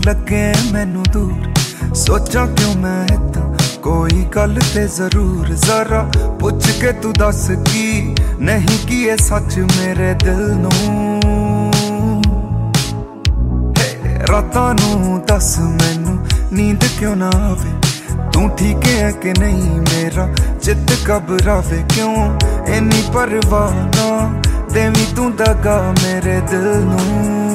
लगे मैनू दूर, सोचा क्यों मैं इदां कोई गल ते जरूर। जरा पुछ के तू दस की नहीं की ये सच मेरे दिल नूं। रातां नूं दस मैनू नींद क्यों ना आवे, तू ठीक है कि नहीं मेरा चित घबरावे। क्यों इन्नी परवाह ना देवी तू दगा मेरे दिल नूं।